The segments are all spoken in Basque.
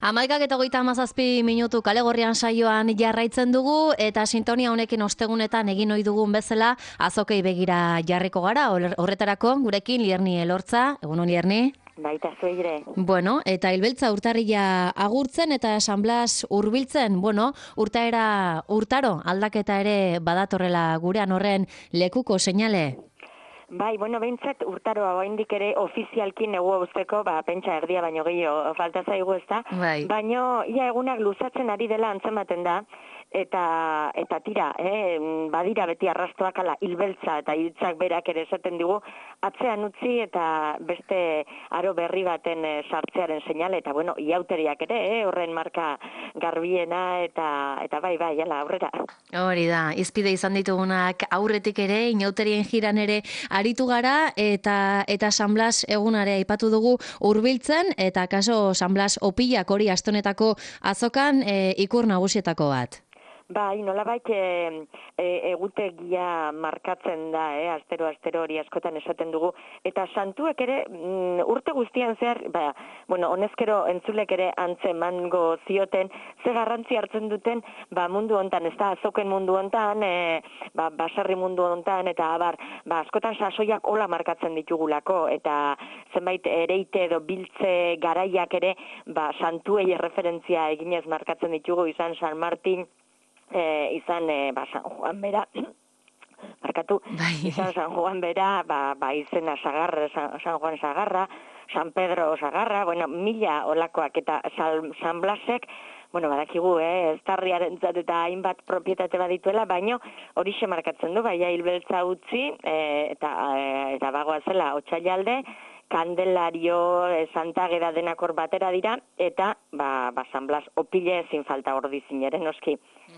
11:37 kale gorrian saioan jarraitzen dugu eta sintonia honekin ostegunetan egin ohi dugun bezala azokei begira jarriko gara. Horretarako gurekin Lierni Elortza, egunon Lierni. Baita zuire. Bueno, eta Hilbeltza urtarrila agurtzen eta San Blas hurbiltzen, urtaro aldaketa ere badatorrela gurean horren lekuko seinale. Bai, behintzat urtaroa oraindik ere ofizialki negu usteko, pentsa erdia baino gehiago falta zaigu ezta. Bai. Baino ia egunak luzatzen ari dela antzematen da. Eta tira, badira beti arrastoak ala hilbeltza eta hitzak berak ere esaten digu atzean utzi eta beste aro berri baten sartzearen seinale eta iauteriak ere horren marka garbiena eta bai ala aurrera. Hori da, izpide izan ditugunak aurretik ere inauterien jiran ere aritu gara eta San Blas egunare aipatu dugu hurbiltzen eta kaso San Blas opilak hori astonetako azokan ikur nagusietako bat. Bai, nolabait egutegia markatzen da, astero hori askotan esaten dugu, eta santuek ere urte guztian zehar, honezkero entzulek ere antzemango zioten, ze garrantzi hartzen duten, mundu hontan, ez da, azoken mundu hontan, basarri mundu hontan, eta askotan sasoiak hola markatzen ditugulako, eta zenbait ereite edo biltze garaiak ere, santuei referentzia eginez markatzen ditugu, izan San Martin, izan San Juan bera, izan San Juan bera, izena Sagarra, San Juan Sagarra, San Pedro Sagarra, mila olakoak eta San Blasek, badakigu, eztarriarentzat eta hainbat propietate badituela, baino horixe markatzen du, hilbeltza utzi, eta bagoa zela Otsailalde, Kandelario, Santa Ageda denak hor batera dira, eta San Blas opile ezin falta ordizin ere noski.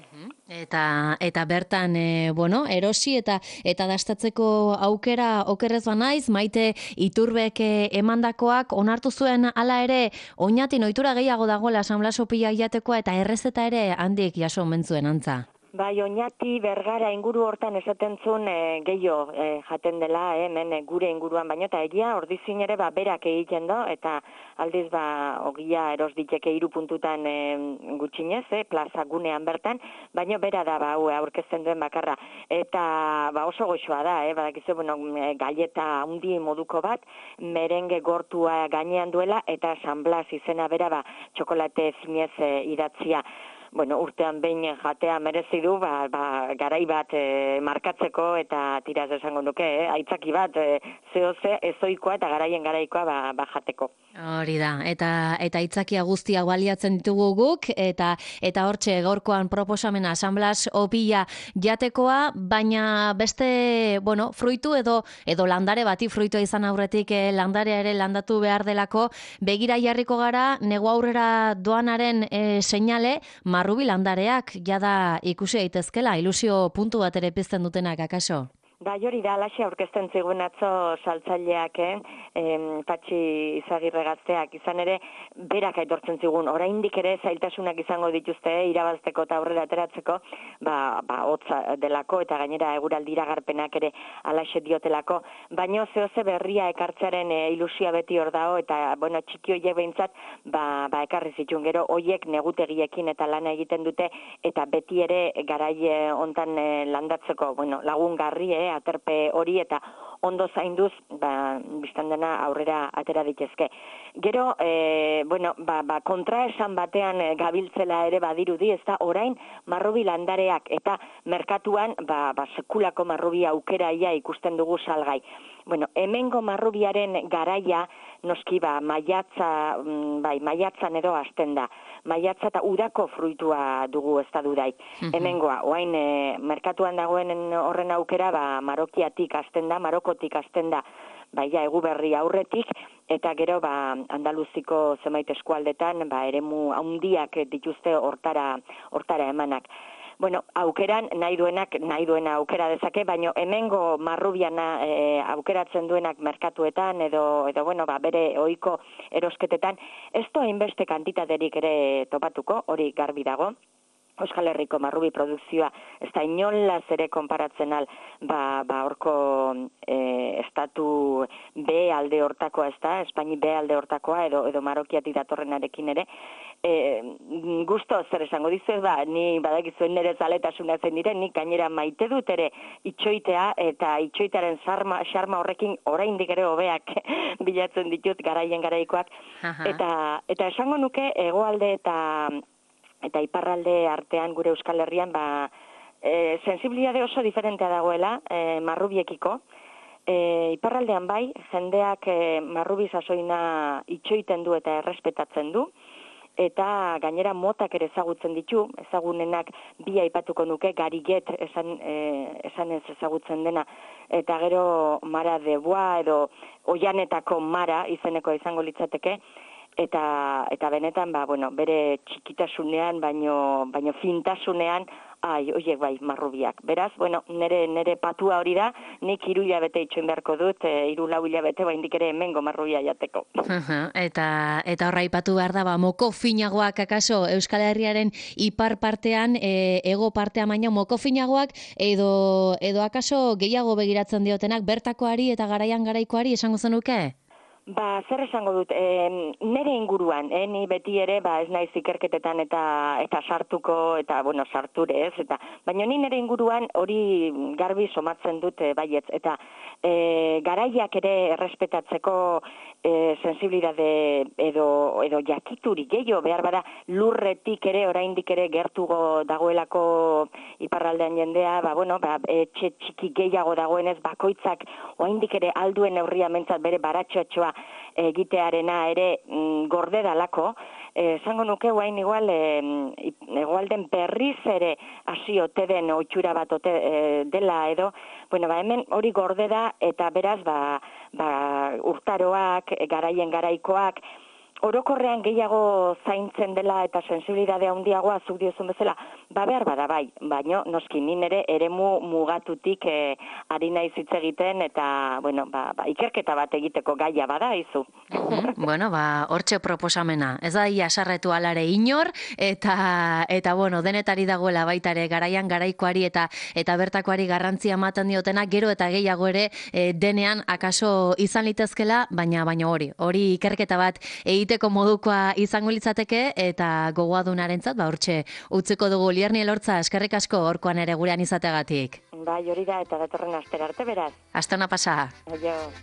Eta bertan, erosi eta dastatzeko aukera okerrez banaiz, Maite Iturbek emandakoak onartu zuen hala ere oinatin ohitura gehiago dagoela San Blas opila jatekoa eta errezeta ere handik jaso omen zuen antza. Bai, Oñati, Bergara inguru hortan esaten zuen gehiago jaten dela, hemen gure inguruan baino, eta egia ordizin ere berak egiten do, eta aldiz ogia eros diteke 3 puntutan gutxinez, plaza gunean bertan, baino bera da aurkezten duen bakarra. Eta oso goxoa da, badakizu, galleta handi moduko bat, merenge gortua gainean duela, eta San Blas izena bera txokolate zinez idatzia. Urtean behin jatea merezi du, garai bat markatzeko eta tiraz esango nuke, aitzaki bat, zehoze, ezoikoa eta garaikoa jateko. Hori da, eta aitzakia guztiak baliatzen ditugu guk, eta hortxe gaurkoan proposamena San Blas opila jatekoa, baina beste, fruitu edo landare bati fruitua izan aurretik landarea ere landatu behar delako, begira jarriko gara, negu aurrera doanaren seinale, marrubi landareak jada ikusi daitezkela, ilusio puntu bat ere pizten dutenak akaso? Hori da, alaxe aurkezten zigun atzo saltzaileak, Patxi Izagirre gazteak, izan ere, berak aitortzen zigun, oraindik ere zailtasunak izango dituzte, irabazteko eta aurrera ateratzeko, hotza delako, eta gainera eguraldi iragarpenak ere alaxe diotelako, baino zehoze berria ekartzearen ilusia beti hor dago, eta, txiki hoiek behintzat, ekarri zituen gero, hoiek negutegiekin eta lana egiten dute, eta beti ere garai hontan landatzeko, lagungarri, aterpe hori eta ondo zainduz, biztan dena aurrera atera ditezke. Gero, kontraesan batean gabiltzela ere badirudi, ez da orain marrubi landareak eta merkatuan, sekulako marrubi aukeraia ikusten dugu salgai. Hemengo marrubiaren garaia, noski maiatzan edo hasten da. Maiatza eta udako fruitua dugu ez da dudai. Hemengoa, oain merkatuan dagoen horren aukera, Marokiatik hasten da, Marokotik hasten da, egu berri aurretik, eta gero Andaluziko zenbait eskualdetan, eremu handiak dituzte hortara emanak. Aukeran nahi duena aukera dezake, baina hemengo marrubian aukeratzen duenak merkatuetan edo bere ohiko erosketetan, ez doa inbeste kantitaterik ere topatuko, hori garbi dago. Euskal Herriko marrubi produkzioa ez da inolaz ere konparatzen al, horko estatu B alde hortakoa, ez da, Espaini B alde hortakoa, edo Marokiatik datorrenarekin ere, gusto zer esango dizuet, ni badakizuen nire zaletasuna zen dire, nik gainera maite dut ere itxoitea, eta itxoitearen xarma horrekin oraindik ere hobeak bilatzen ditut garaikoak, eta esango nuke hegoalde eta iparralde artean gure Euskal Herrian sensibilitate oso diferentea dagoela marrubiekiko. Iparraldean bai, jendeak marrubi sasoina itxoiten du eta errespetatzen du, eta gainera motak ere ezagutzen ditu, ezagunenak bi aipatuko nuke, gariget esan ez ezagutzen dena, eta gero mara de boa edo oianetako mara izeneko izango litzateke, eta benetan bere txikitasunean baino fintasunean oiek bai marrubiak. Beraz, nere patua hori da, nik 3 hilabete itxoin beharko dut, 3-4 hilabete baindik ere hemengo marrubia jateko. Eta horra aipatu behar da, moko finagoak akaso Euskal Herriaren ipar partean, ego partean baina moko finagoak edo akaso gehiago begiratzen diotenak bertakoari eta garaikoari esango zenuke? Zer esango dut, nire inguruan, ni beti ere, ez naiz ikerketetan eta sartuko, eta, sarture ez, baina ni nire inguruan hori garbi somatzen dut baietz, eta garaiak ere errespetatzeko sensibilitate edo jakiturik gehiago, behar bada lurretik ere, oraindik ere gertugo dagoelako iparraldean jendea, etxe txiki gehiago dagoenez, bakoitzak oraindik ere alduen neurria mentzat bere baratxoatxoa egitearena ere gorde dalako, esango nuke guain igual egoalden berriz ere hasi ote den oitxura bat ote dela edo, hemen hori gorde da eta beraz urtaroak, garaikoak, orokorrean gehiago zaintzen dela eta sensibilitate handiagoa zuk diozun bezala, behar bada bai, baino noski ni nere eremu mugatutik ari naiz hitz egiten eta ikerketa bat egiteko gaia bada izu. Hortxe proposamena. Ez da jasarretu alare inor eta denetari dagoela baita ere garaikoari eta bertakoari garrantzia ematen diotena gero eta gehiago ere denean akaso izan litezkela, baina hori ikerketa bat egiteko modukoa izango litzateke eta gogoadunarentzat hortxe utziko dugu. Lierni Elortza, eskerrik asko horkoan ere gurean izateagatik. Bai, hori da eta datorren astera arte beraz. Aste ona pasa. Aio.